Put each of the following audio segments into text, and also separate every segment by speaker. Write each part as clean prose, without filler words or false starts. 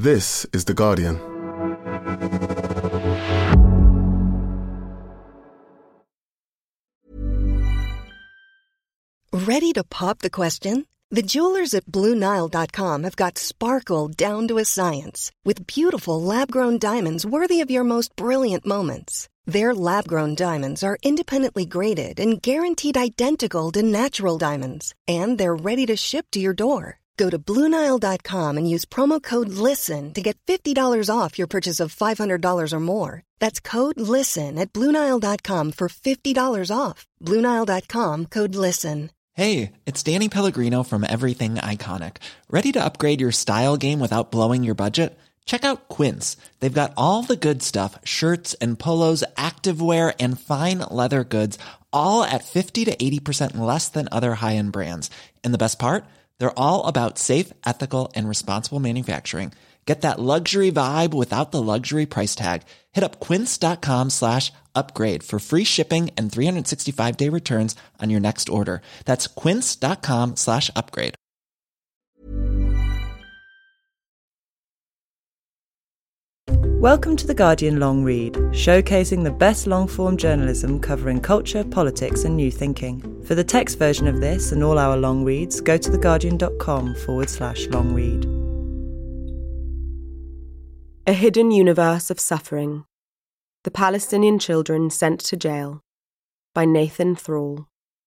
Speaker 1: This is The Guardian.
Speaker 2: Ready to pop the question? The jewelers at BlueNile.com have got sparkle down to a science with beautiful lab-grown diamonds worthy of your most brilliant moments. Their lab-grown diamonds are independently graded and guaranteed identical to natural diamonds, and they're ready to ship to your door. Go to BlueNile.com and use promo code LISTEN to get $50 off your purchase of $500 or more. That's code LISTEN at BlueNile.com for $50 off. BlueNile.com, code LISTEN.
Speaker 3: Hey, it's Danny Pellegrino from Everything Iconic. Ready to upgrade your style game without blowing your budget? Check out Quince. They've got all the good stuff, shirts and polos, activewear, and fine leather goods, all at 50 to 80% less than other high-end brands. And the best part? They're all about safe, ethical, and responsible manufacturing. Get that luxury vibe without the luxury price tag. Hit up quince.com/upgrade for free shipping and 365-day returns on your next order. That's quince.com/upgrade.
Speaker 4: Welcome to The Guardian Long Read, showcasing the best long-form journalism covering culture, politics and new thinking. For the text version of this and all our long reads, go to theguardian.com/long read.
Speaker 5: A Hidden Universe of Suffering. The Palestinian Children Sent to Jail by Nathan Thrall.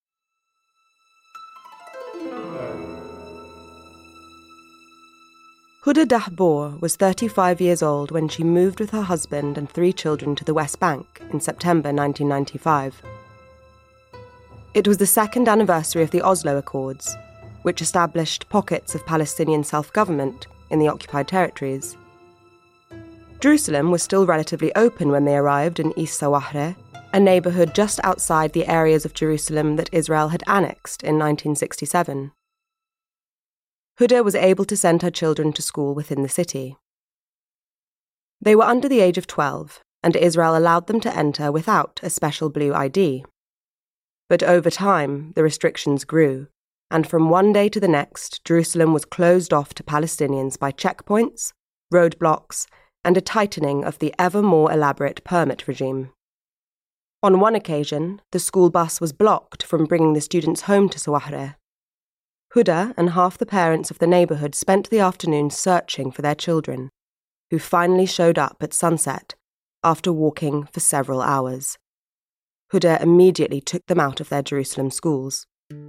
Speaker 5: Huda Dahbour was 35 years old when she moved with her husband and 3 children to the West Bank in September 1995. It was the second anniversary of the Oslo Accords, which established pockets of Palestinian self-government in the occupied territories. Jerusalem was still relatively open when they arrived in East Sawahre, a neighbourhood just outside the areas of Jerusalem that Israel had annexed in 1967. Huda was able to send her children to school within the city. They were under the age of 12, and Israel allowed them to enter without a special blue ID. But over time, the restrictions grew, and from one day to the next, Jerusalem was closed off to Palestinians by checkpoints, roadblocks, and a tightening of the ever more elaborate permit regime. On one occasion, the school bus was blocked from bringing the students home to Sawahre. Huda and half the parents of the neighbourhood spent the afternoon searching for their children, who finally showed up at sunset after walking for several hours. Huda immediately took them out of their Jerusalem schools.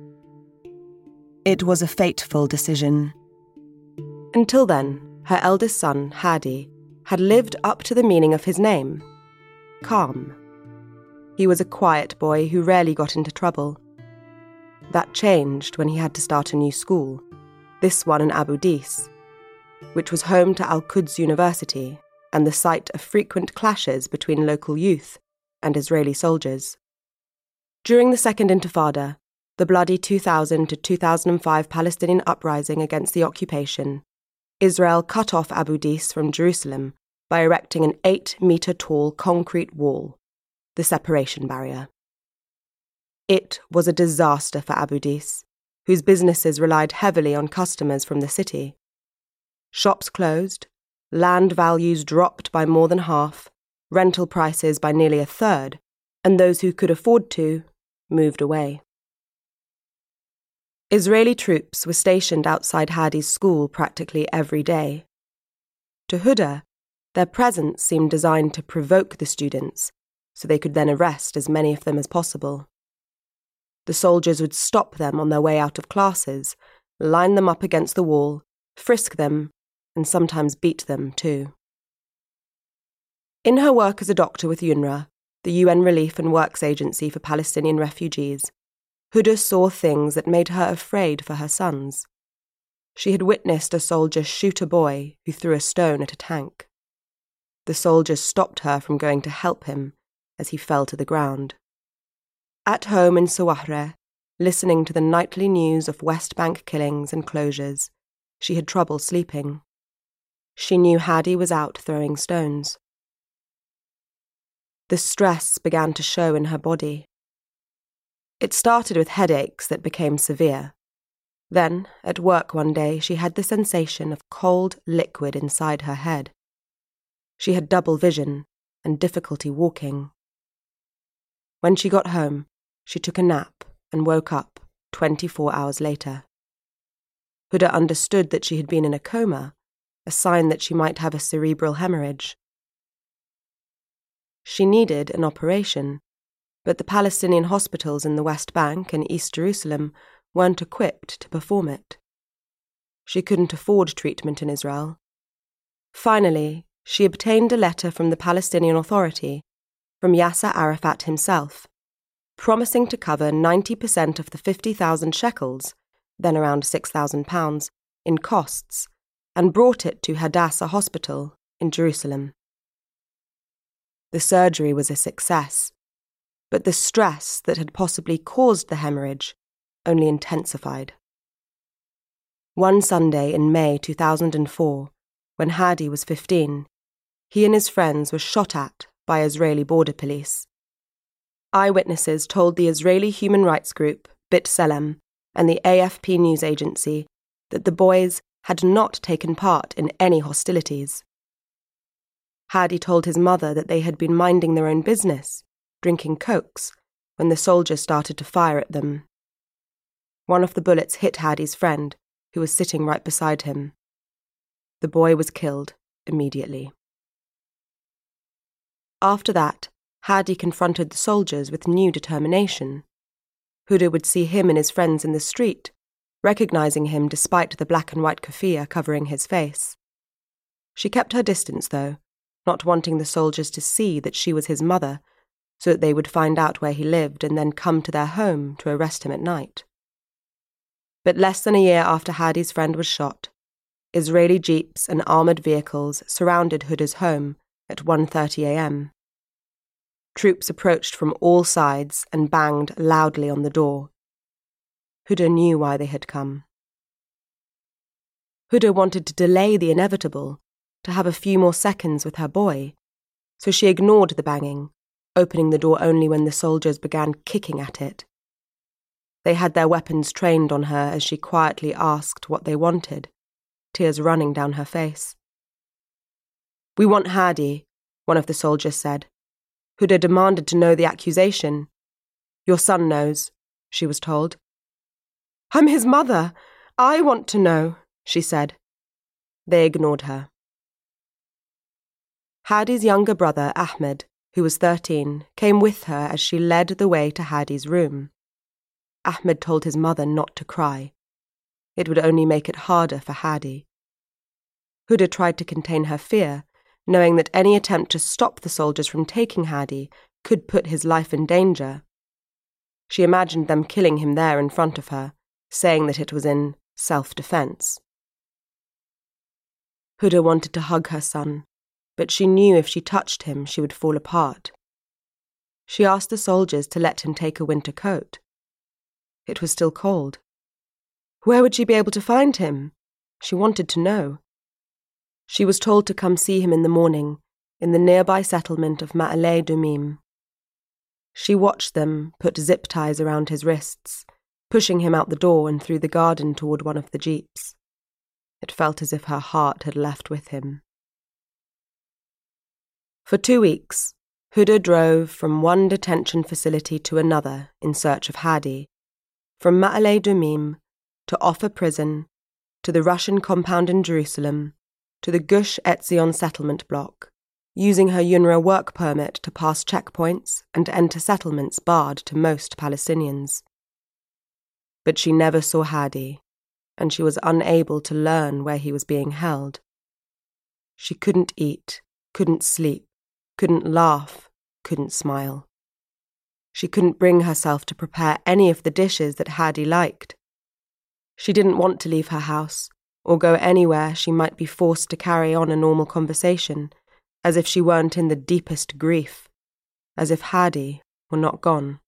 Speaker 5: It was a fateful decision. Until then, her eldest son, Hadi, had lived up to the meaning of his name, calm. He was a quiet boy who rarely got into trouble. That changed when he had to start a new school, this one in Abu Dis, which was home to Al-Quds University and the site of frequent clashes between local youth and Israeli soldiers. During the Second Intifada, the bloody 2000 to 2005 Palestinian uprising against the occupation, Israel cut off Abu Dis from Jerusalem by erecting an 8-metre-tall concrete wall, the separation barrier. It was a disaster for Abu Dis, whose businesses relied heavily on customers from the city. Shops closed, land values dropped by more than half, rental prices by nearly a third, and those who could afford to moved away. Israeli troops were stationed outside Hadi's school practically every day. To Huda, their presence seemed designed to provoke the students, so they could then arrest as many of them as possible. The soldiers would stop them on their way out of classes, line them up against the wall, frisk them, and sometimes beat them too. In her work as a doctor with UNRWA, the UN Relief and Works Agency for Palestinian Refugees, Huda saw things that made her afraid for her sons. She had witnessed a soldier shoot a boy who threw a stone at a tank. The soldiers stopped her from going to help him as he fell to the ground. At home in Sawahre, listening to the nightly news of West Bank killings and closures, she had trouble sleeping. She knew Hadi was out throwing stones. The stress began to show in her body. It started with headaches that became severe. Then, at work one day, she had the sensation of cold liquid inside her head. She had double vision and difficulty walking. When she got home, she took a nap and woke up 24 hours later. Huda understood that she had been in a coma, a sign that she might have a cerebral hemorrhage. She needed an operation, but the Palestinian hospitals in the West Bank and East Jerusalem weren't equipped to perform it. She couldn't afford treatment in Israel. Finally, she obtained a letter from the Palestinian Authority, from Yasser Arafat himself, promising to cover 90% of the 50,000 shekels, then around £6,000, in costs, and brought it to Hadassah Hospital in Jerusalem. The surgery was a success, but the stress that had possibly caused the hemorrhage only intensified. One Sunday in May 2004, when Hadi was 15, he and his friends were shot at by Israeli border police. Eyewitnesses told the Israeli human rights group B'Tselem and the AFP news agency that the boys had not taken part in any hostilities. Hadi told his mother that they had been minding their own business, drinking cokes, when the soldiers started to fire at them. One of the bullets hit Hadi's friend, who was sitting right beside him. The boy was killed immediately. After that, Hadi confronted the soldiers with new determination. Huda would see him and his friends in the street, recognizing him despite the black and white keffiyeh covering his face. She kept her distance, though, not wanting the soldiers to see that she was his mother, so that they would find out where he lived and then come to their home to arrest him at night. But less than a year after Hadi's friend was shot, Israeli jeeps and armoured vehicles surrounded Huda's home at 1:30 a.m. Troops approached from all sides and banged loudly on the door. Huda knew why they had come. Huda wanted to delay the inevitable, to have a few more seconds with her boy, so she ignored the banging, opening the door only when the soldiers began kicking at it. They had their weapons trained on her as she quietly asked what they wanted, tears running down her face. "We want Hadi," one of the soldiers said. Huda demanded to know the accusation. "Your son knows," she was told. "I'm his mother. I want to know," she said. They ignored her. Hadi's younger brother, Ahmed, who was 13, came with her as she led the way to Hadi's room. Ahmed told his mother not to cry. It would only make it harder for Hadi. Huda tried to contain her fear, knowing that any attempt to stop the soldiers from taking Hadi could put his life in danger. She imagined them killing him there in front of her, saying that it was in self-defense. Huda wanted to hug her son, but she knew if she touched him she would fall apart. She asked the soldiers to let him take a winter coat. It was still cold. Where would she be able to find him? She wanted to know. She was told to come see him in the morning, in the nearby settlement of Ma'aleh Dumim. She watched them put zip ties around his wrists, pushing him out the door and through the garden toward one of the jeeps. It felt as if her heart had left with him. For 2 weeks, Huda drove from one detention facility to another in search of Hadi, from Ma'aleh Dumim to Offa prison, to the Russian compound in Jerusalem, to the Gush Etzion settlement block, using her UNRWA work permit to pass checkpoints and enter settlements barred to most Palestinians. But she never saw Hadi, and she was unable to learn where he was being held. She couldn't eat, couldn't sleep, couldn't laugh, couldn't smile. She couldn't bring herself to prepare any of the dishes that Hadi liked. She didn't want to leave her house or go anywhere she might be forced to carry on a normal conversation, as if she weren't in the deepest grief, as if Hadi were not gone.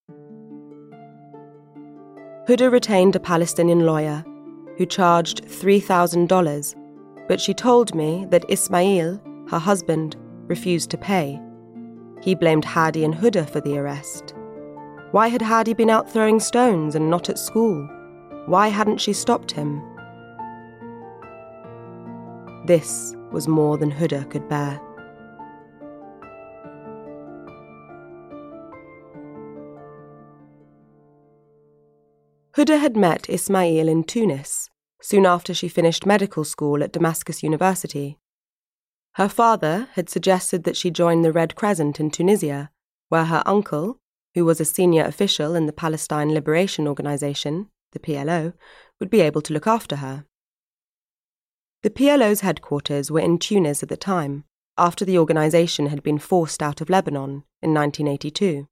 Speaker 5: Huda retained a Palestinian lawyer who charged $3,000, but she told me that Ismail, her husband, refused to pay. He blamed Hadi and Huda for the arrest. Why had Hadi been out throwing stones and not at school? Why hadn't she stopped him? This was more than Huda could bear. Huda had met Ismail in Tunis, soon after she finished medical school at Damascus University. Her father had suggested that she join the Red Crescent in Tunisia, where her uncle, who was a senior official in the Palestine Liberation Organization, the PLO, would be able to look after her. The PLO's headquarters were in Tunis at the time, after the organization had been forced out of Lebanon in 1982.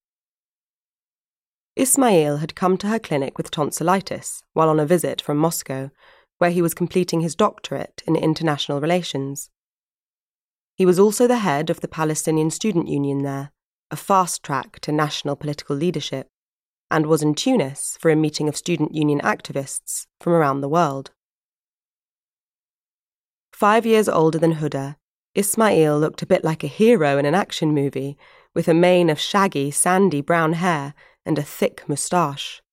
Speaker 5: Ismail had come to her clinic with tonsillitis while on a visit from Moscow, where he was completing his doctorate in international relations. He was also the head of the Palestinian Student Union there, a fast track to national political leadership, and was in Tunis for a meeting of student union activists from around the world. 5 years older than Huda, Ismail looked a bit like a hero in an action movie, with a mane of shaggy, sandy brown hair and a thick moustache.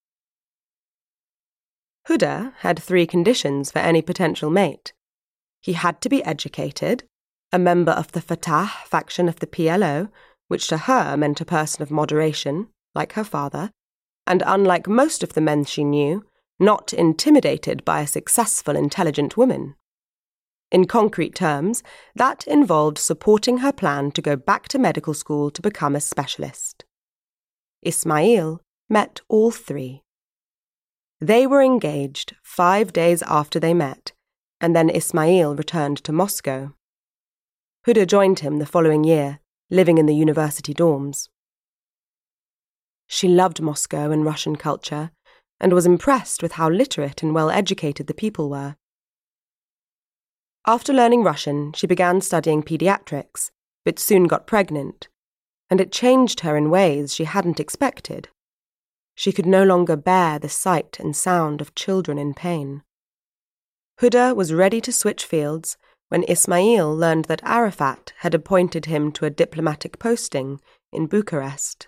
Speaker 5: Huda had 3 conditions for any potential mate. He had to be educated, a member of the Fatah faction of the PLO, which to her meant a person of moderation, like her father, and unlike most of the men she knew, not intimidated by a successful, intelligent woman. In concrete terms, that involved supporting her plan to go back to medical school to become a specialist. Ismail met all 3. They were engaged 5 days after they met, and then Ismail returned to Moscow. Huda joined him the following year, living in the university dorms. She loved Moscow and Russian culture, and was impressed with how literate and well-educated the people were. After learning Russian, she began studying pediatrics, but soon got pregnant, and it changed her in ways she hadn't expected. She could no longer bear the sight and sound of children in pain. Huda was ready to switch fields when Ismail learned that Arafat had appointed him to a diplomatic posting in Bucharest.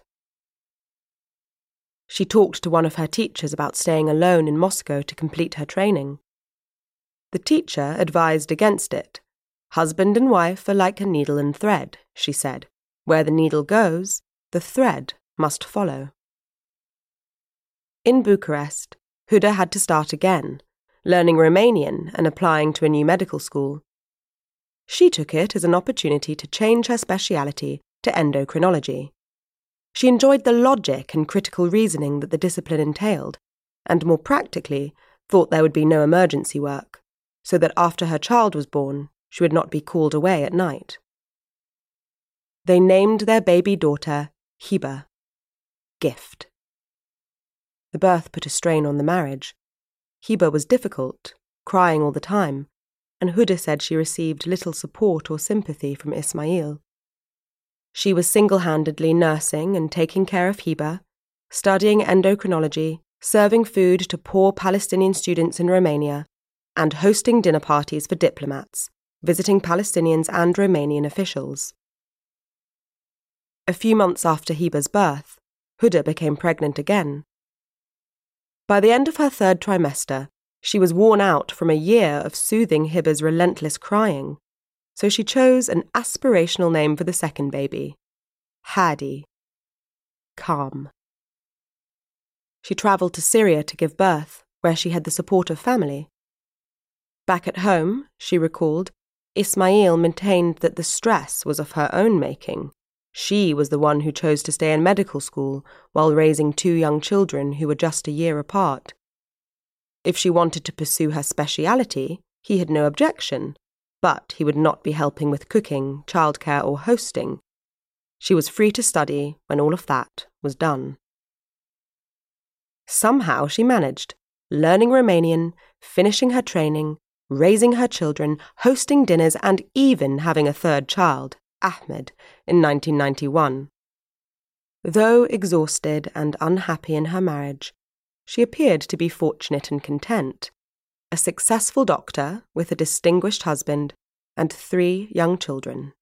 Speaker 5: She talked to one of her teachers about staying alone in Moscow to complete her training. The teacher advised against it. Husband and wife are like a needle and thread, she said. Where the needle goes, the thread must follow. In Bucharest, Huda had to start again, learning Romanian and applying to a new medical school. She took it as an opportunity to change her speciality to endocrinology. She enjoyed the logic and critical reasoning that the discipline entailed, and more practically thought there would be no emergency work, so that after her child was born, she would not be called away at night. They named their baby daughter Hiba, gift. The birth put a strain on the marriage. Hiba was difficult, crying all the time, and Huda said she received little support or sympathy from Ismail. She was single-handedly nursing and taking care of Hiba, studying endocrinology, serving food to poor Palestinian students in Romania, and hosting dinner parties for diplomats, visiting Palestinians and Romanian officials. A few months after Hiba's birth, Huda became pregnant again. By the end of her 3rd trimester, she was worn out from a year of soothing Hiba's relentless crying, so she chose an aspirational name for the second baby, Hadi, calm. She travelled to Syria to give birth, where she had the support of family. Back at home, she recalled, Ismail maintained that the stress was of her own making. She was the one who chose to stay in medical school while raising 2 young children who were just a year apart. If she wanted to pursue her speciality, he had no objection, but he would not be helping with cooking, childcare, or hosting. She was free to study when all of that was done. Somehow she managed, learning Romanian, finishing her training, raising her children, hosting dinners, and even having a 3rd child, Ahmed, in 1991. Though exhausted and unhappy in her marriage, she appeared to be fortunate and content, a successful doctor with a distinguished husband and 3 young children.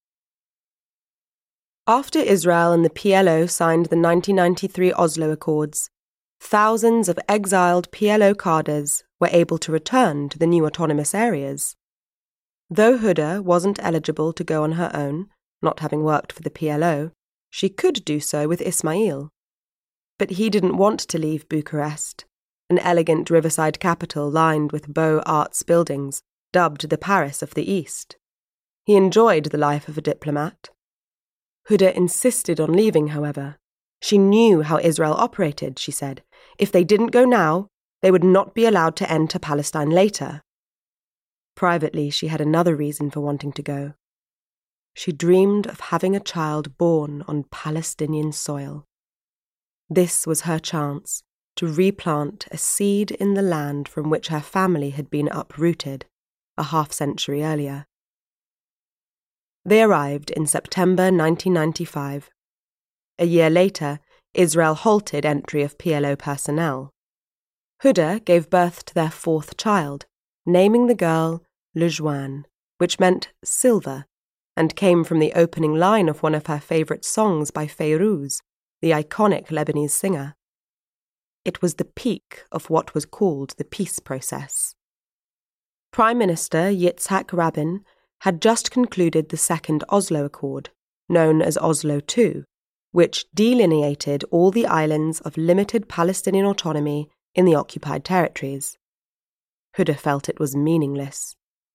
Speaker 5: After Israel and the PLO signed the 1993 Oslo Accords, thousands of exiled PLO cadres were able to return to the new autonomous areas. Though Huda wasn't eligible to go on her own, not having worked for the PLO, she could do so with Ismail. But he didn't want to leave Bucharest, an elegant riverside capital lined with Beaux Arts buildings, dubbed the Paris of the East. He enjoyed the life of a diplomat. Huda insisted on leaving, however. She knew how Israel operated, she said. If they didn't go now, they would not be allowed to enter Palestine later. Privately, she had another reason for wanting to go. She dreamed of having a child born on Palestinian soil. This was her chance to replant a seed in the land from which her family had been uprooted a half-century earlier. They arrived in September 1995. A year later, Israel halted entry of PLO personnel. Huda gave birth to their fourth child, naming the girl Lejouane, which meant silver, and came from the opening line of one of her favourite songs by Fayrouz, the iconic Lebanese singer. It was the peak of what was called the peace process. Prime Minister Yitzhak Rabin had just concluded the Second Oslo Accord, known as Oslo II, which delineated all the islands of limited Palestinian autonomy in the occupied territories. Huda felt it was meaningless.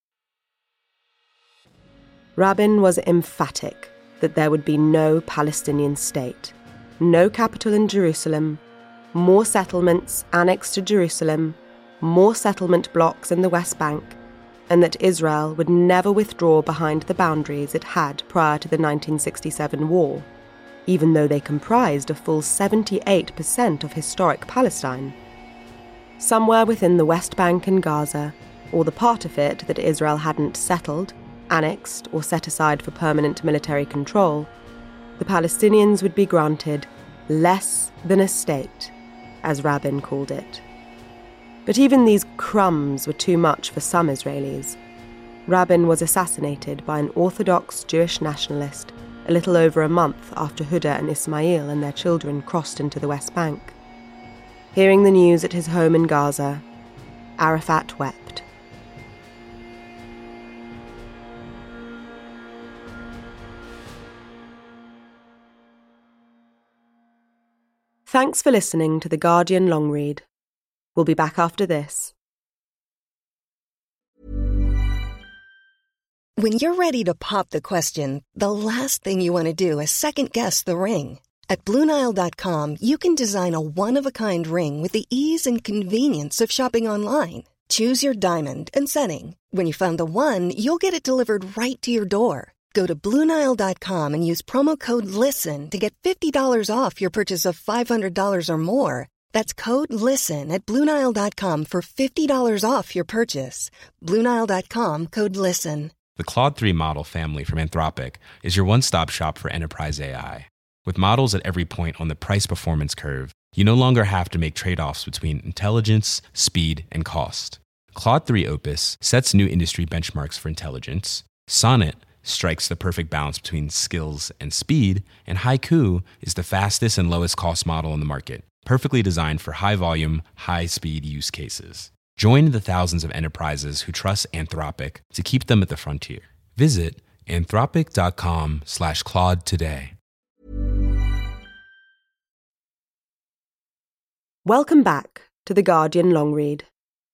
Speaker 5: Rabin was emphatic that there would be no Palestinian state, no capital in Jerusalem, more settlements annexed to Jerusalem, more settlement blocks in the West Bank, and that Israel would never withdraw behind the boundaries it had prior to the 1967 war, even though they comprised a full 78% of historic Palestine. Somewhere within the West Bank and Gaza, or the part of it that Israel hadn't settled, annexed, or set aside for permanent military control, the Palestinians would be granted less than a state, as Rabin called it. But even these crumbs were too much for some Israelis. Rabin was assassinated by an Orthodox Jewish nationalist a little over a month after Huda and Ismail and their children crossed into the West Bank. Hearing the news at his home in Gaza, Arafat wept. Thanks for listening to The Guardian Long Read. We'll be back after this.
Speaker 2: When you're ready to pop the question, the last thing you want to do is second-guess the ring. At BlueNile.com, you can design a one-of-a-kind ring with the ease and convenience of shopping online. Choose your diamond and setting. When you find the one, you'll get it delivered right to your door. Go to BlueNile.com and use promo code LISTEN to get $50 off your purchase of $500 or more. That's code LISTEN at BlueNile.com for $50 off your purchase. BlueNile.com, code LISTEN.
Speaker 1: The Claude 3 model family from Anthropic is your one-stop shop for enterprise AI. With models at every point on the price-performance curve, you no longer have to make trade-offs between intelligence, speed, and cost. Claude 3 Opus sets new industry benchmarks for intelligence. Sonnet strikes the perfect balance between skills and speed. And Haiku is the fastest and lowest cost model in the market, perfectly designed for high-volume, high-speed use cases. Join the thousands of enterprises who trust Anthropic to keep them at the frontier. Visit anthropic.com/Claude today.
Speaker 5: Welcome back to The Guardian Long Read.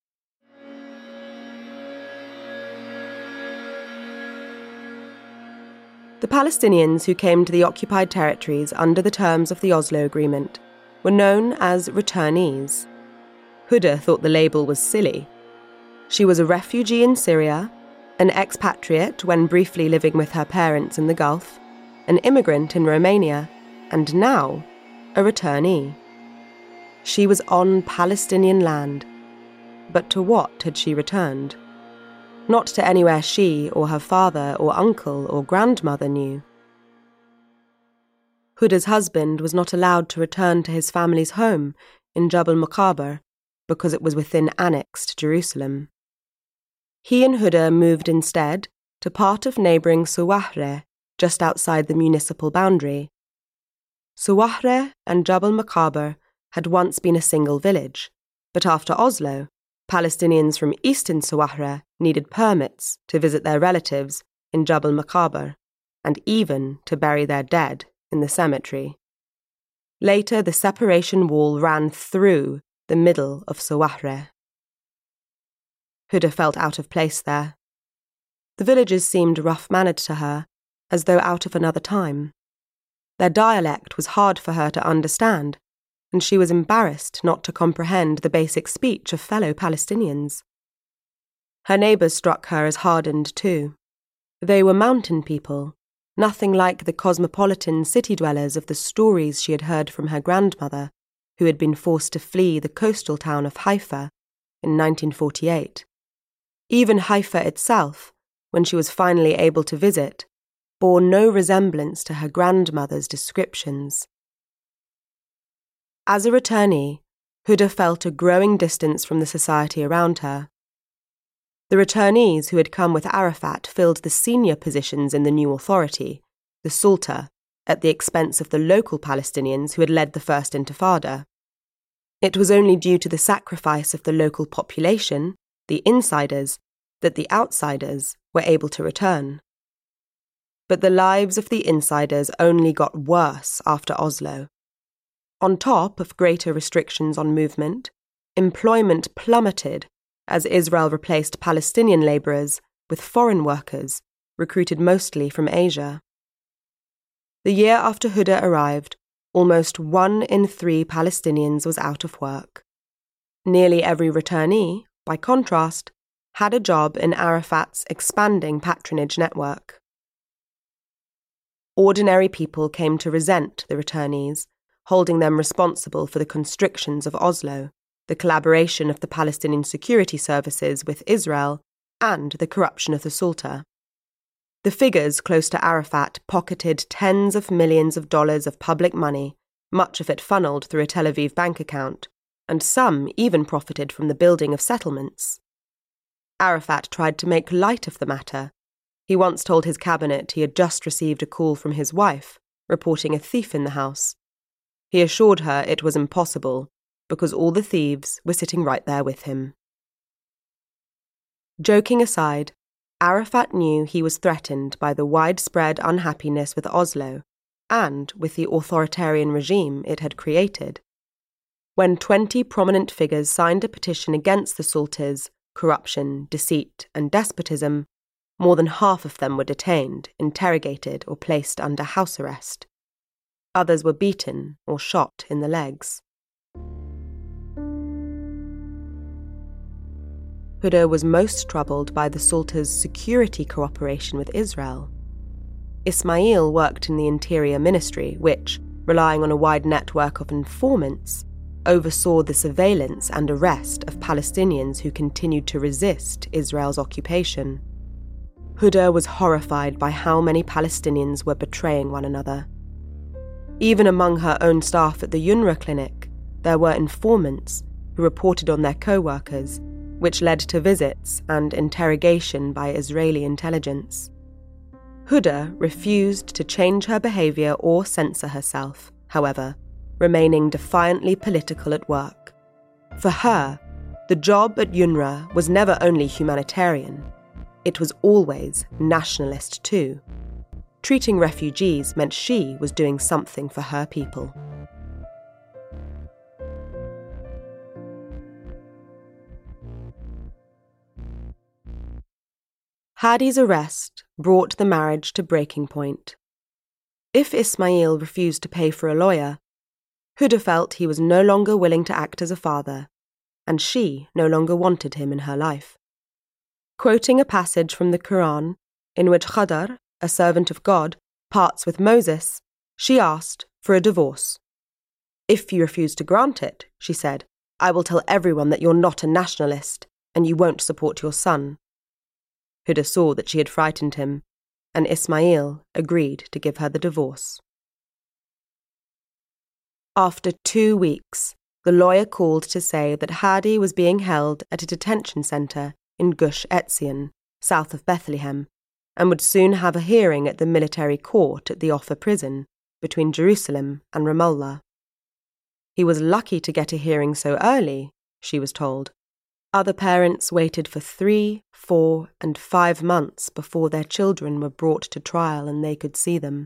Speaker 5: The Palestinians who came to the occupied territories under the terms of the Oslo Agreement were known as returnees. Huda thought the label was silly. She was a refugee in Syria, an expatriate when briefly living with her parents in the Gulf, an immigrant in Romania, and now a returnee. She was on Palestinian land, but to what had she returned? Not to anywhere she or her father or uncle or grandmother knew. Huda's husband was not allowed to return to his family's home in Jabal Maqaber because it was within annexed Jerusalem. He and Huda moved instead to part of neighbouring Suwahre, just outside the municipal boundary. Suwahre and Jabal Maqaber had once been a single village, but after Oslo, Palestinians from eastern Sawahra needed permits to visit their relatives in Jabal Maqaber and even to bury their dead in the cemetery. Later, the separation wall ran through the middle of Sawahra. Huda felt out of place there. The villagers seemed rough-mannered to her, as though out of another time. Their dialect was hard for her to understand, and she was embarrassed not to comprehend the basic speech of fellow Palestinians. Her neighbours struck her as hardened too. They were mountain people, nothing like the cosmopolitan city dwellers of the stories she had heard from her grandmother, who had been forced to flee the coastal town of Haifa in 1948. Even Haifa itself, when she was finally able to visit, bore no resemblance to her grandmother's descriptions. As a returnee, Huda felt a growing distance from the society around her. The returnees who had come with Arafat filled the senior positions in the new authority, the Sulta, at the expense of the local Palestinians who had led the First Intifada. It was only due to the sacrifice of the local population, the insiders, that the outsiders were able to return. But the lives of the insiders only got worse after Oslo. On top of greater restrictions on movement, employment plummeted as Israel replaced Palestinian labourers with foreign workers, recruited mostly from Asia. The year after Huda arrived, almost 1 in 3 Palestinians was out of work. Nearly every returnee, by contrast, had a job in Arafat's expanding patronage network. Ordinary people came to resent the returnees, holding them responsible for the constrictions of Oslo, the collaboration of the Palestinian security services with Israel, and the corruption of the Sulta. The figures close to Arafat pocketed tens of millions of dollars of public money, much of it funneled through a Tel Aviv bank account, and some even profited from the building of settlements. Arafat tried to make light of the matter. He once told his cabinet he had just received a call from his wife, reporting a thief in the house. He assured her it was impossible, because all the thieves were sitting right there with him. Joking aside, Arafat knew he was threatened by the widespread unhappiness with Oslo and with the authoritarian regime it had created. When 20 prominent figures signed a petition against the Sulta's corruption, deceit, and despotism, more than half of them were detained, interrogated, or placed under house arrest. Others were beaten or shot in the legs. Huda was most troubled by the Sulta's security cooperation with Israel. Ismail worked in the Interior Ministry, which, relying on a wide network of informants, oversaw the surveillance and arrest of Palestinians who continued to resist Israel's occupation. Huda was horrified by how many Palestinians were betraying one another. Even among her own staff at the UNRWA clinic, there were informants who reported on their co-workers, which led to visits and interrogation by Israeli intelligence. Huda refused to change her behaviour or censor herself, however, remaining defiantly political at work. For her, the job at UNRWA was never only humanitarian, it was always nationalist too. Treating refugees meant she was doing something for her people. Hadi's arrest brought the marriage to breaking point. If Ismail refused to pay for a lawyer, Huda felt he was no longer willing to act as a father, and she no longer wanted him in her life. Quoting a passage from the Quran, in which Khadr, a servant of God, parts with Moses, she asked for a divorce. "If you refuse to grant it," she said, "I will tell everyone that you're not a nationalist, and you won't support your son." Huda saw that she had frightened him, and Ismail agreed to give her the divorce. After 2 weeks, the lawyer called to say that Hadi was being held at a detention centre in Gush Etzion, south of Bethlehem, and would soon have a hearing at the military court at the Offa prison between Jerusalem and Ramallah. He was lucky to get a hearing so early, she was told. Other parents waited for 3, 4, and 5 months before their children were brought to trial and they could see them.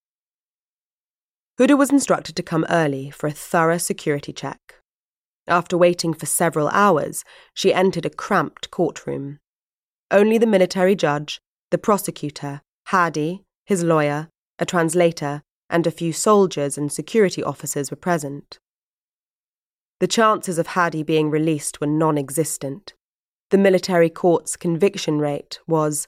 Speaker 5: Huda was instructed to come early for a thorough security check. After waiting for several hours, she entered a cramped courtroom. Only the military judge, the prosecutor, Hadi, his lawyer, a translator, and a few soldiers and security officers were present. The chances of Hadi being released were non-existent. The military court's conviction rate was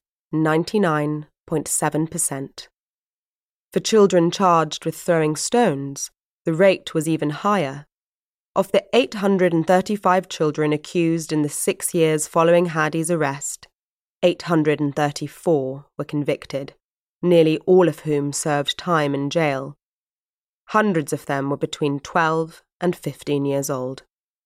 Speaker 5: 99.7%. For children charged with throwing stones, the rate was even higher. Of the 835 children accused in the 6 years following Hadi's arrest, 834 were convicted, nearly all of whom served time in jail. Hundreds of them were between 12 and 15 years old.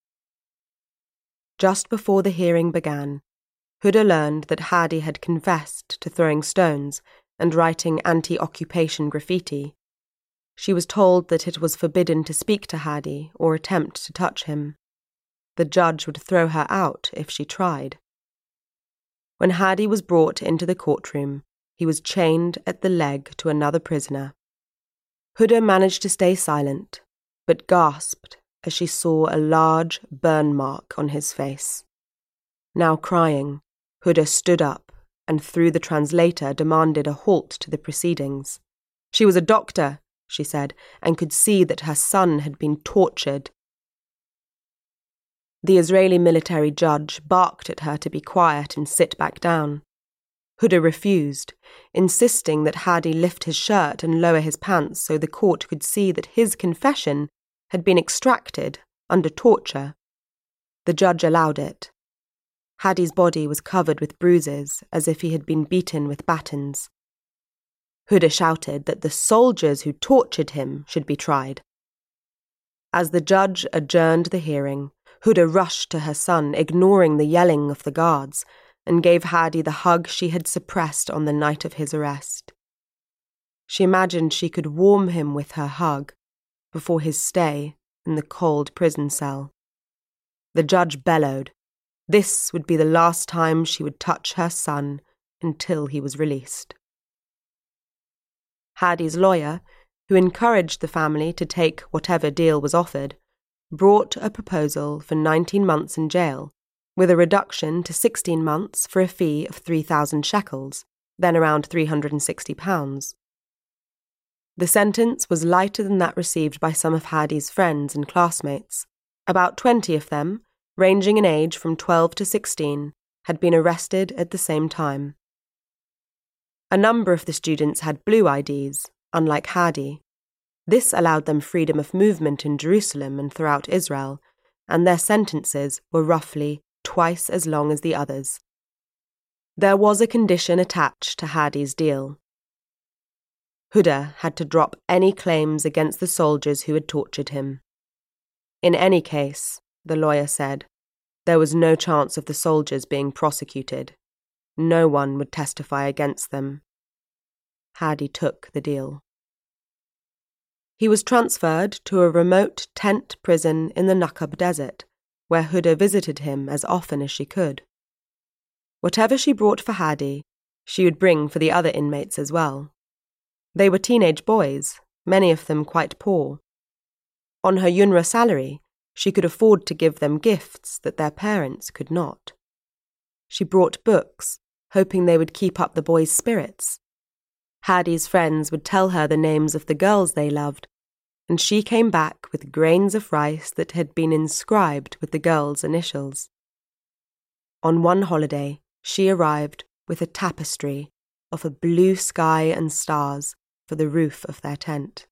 Speaker 5: Just before the hearing began, Huda learned that Hadi had confessed to throwing stones and writing anti-occupation graffiti. She was told that it was forbidden to speak to Hadi or attempt to touch him. The judge would throw her out if she tried. When Hadi was brought into the courtroom, he was chained at the leg to another prisoner. Huda managed to stay silent, but gasped as she saw a large burn mark on his face. Now crying, Huda stood up and through the translator demanded a halt to the proceedings. She was a doctor, she said, and could see that her son had been tortured. The Israeli military judge barked at her to be quiet and sit back down. Huda refused, insisting that Hadi lift his shirt and lower his pants so the court could see that his confession had been extracted under torture. The judge allowed it. Hadi's body was covered with bruises, as if he had been beaten with batons. Huda shouted that the soldiers who tortured him should be tried. As the judge adjourned the hearing, Huda rushed to her son, ignoring the yelling of the guards, and gave Hadi the hug she had suppressed on the night of his arrest. She imagined she could warm him with her hug before his stay in the cold prison cell. The judge bellowed. This would be the last time she would touch her son until he was released. Hadi's lawyer, who encouraged the family to take whatever deal was offered, brought a proposal for 19 months in jail, with a reduction to 16 months for a fee of 3,000 shekels, then around £360. The sentence was lighter than that received by some of Hadi's friends and classmates. About 20 of them, ranging in age from 12 to 16, had been arrested at the same time. A number of the students had blue IDs, unlike Hadi. This allowed them freedom of movement in Jerusalem and throughout Israel, and their sentences were roughly twice as long as the others. There was a condition attached to Hadi's deal. Huda had to drop any claims against the soldiers who had tortured him. In any case, the lawyer said, there was no chance of the soldiers being prosecuted. No one would testify against them. Hadi took the deal. He was transferred to a remote tent prison in the Nakab Desert, where Huda visited him as often as she could. Whatever she brought for Hadi, she would bring for the other inmates as well. They were teenage boys, many of them quite poor. On her UNRWA salary, she could afford to give them gifts that their parents could not. She brought books, hoping they would keep up the boys' spirits. Hadi's friends would tell her the names of the girls they loved, and she came back with grains of rice that had been inscribed with the girls' initials. On one holiday, she arrived with a tapestry of a blue sky and stars for the roof of their tent.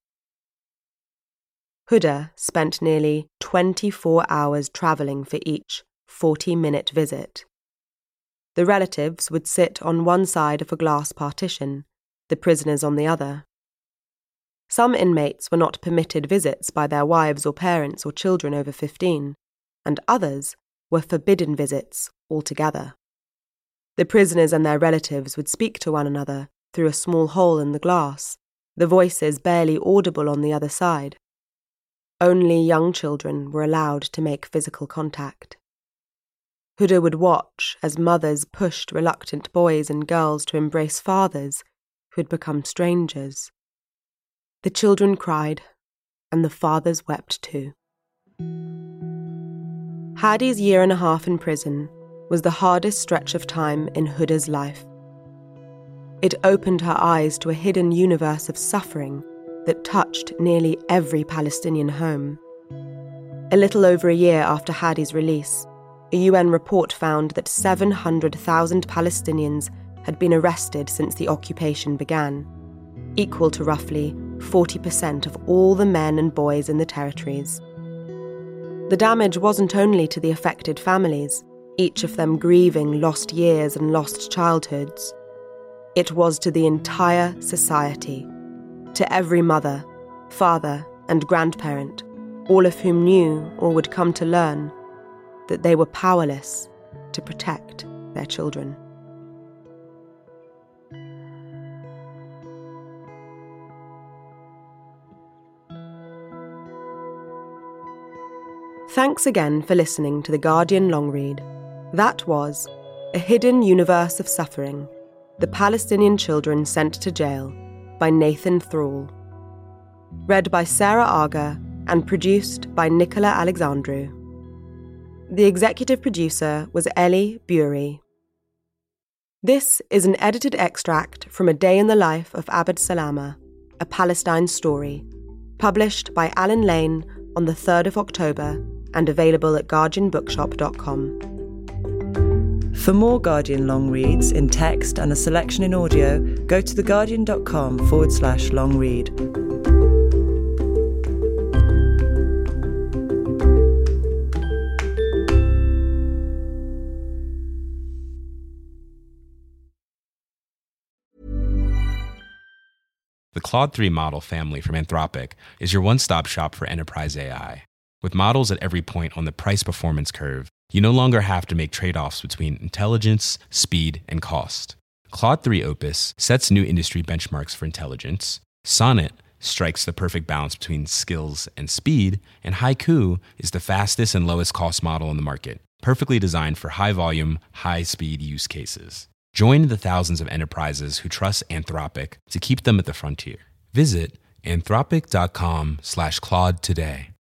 Speaker 5: Huda spent nearly 24 hours travelling for each 40-minute visit. The relatives would sit on one side of a glass partition, the prisoners on the other. Some inmates were not permitted visits by their wives or parents or children over 15, and others were forbidden visits altogether. The prisoners and their relatives would speak to one another through a small hole in the glass, the voices barely audible on the other side. Only young children were allowed to make physical contact. Huda would watch as mothers pushed reluctant boys and girls to embrace fathers who had become strangers. The children cried, and the fathers wept too. Hadi's 1.5 years in prison was the hardest stretch of time in Huda's life. It opened her eyes to a hidden universe of suffering that touched nearly every Palestinian home. A little over a year after Hadi's release, a UN report found that 700,000 Palestinians had been arrested since the occupation began, equal to roughly 40% of all the men and boys in the territories. The damage wasn't only to the affected families, each of them grieving lost years and lost childhoods. It was to the entire society, to every mother, father, and grandparent, all of whom knew or would come to learn that they were powerless to protect their children. Thanks again for listening to The Guardian Long Read. That was A Hidden Universe of Suffering, The Palestinian Children Sent to Jail by Nathan Thrall. Read by Sarah Arger and produced by Nicola Alexandru. The executive producer was Ellie Bury. This is an edited extract from A Day in the Life of Abd Salama, A Palestine Story, published by Alan Lane on the 3rd of October and available at guardianbookshop.com.
Speaker 4: For more Guardian long reads in text and a selection in audio, go to theguardian.com/long read.
Speaker 1: The Claude 3 model family from Anthropic is your one-stop shop for enterprise AI. With models at every point on the price-performance curve, you no longer have to make trade-offs between intelligence, speed, and cost. Claude 3 Opus sets new industry benchmarks for intelligence. Sonnet strikes the perfect balance between skills and speed. And Haiku is the fastest and lowest cost model on the market, perfectly designed for high-volume, high-speed use cases. Join the thousands of enterprises who trust Anthropic to keep them at the frontier. Visit anthropic.com/Claude today.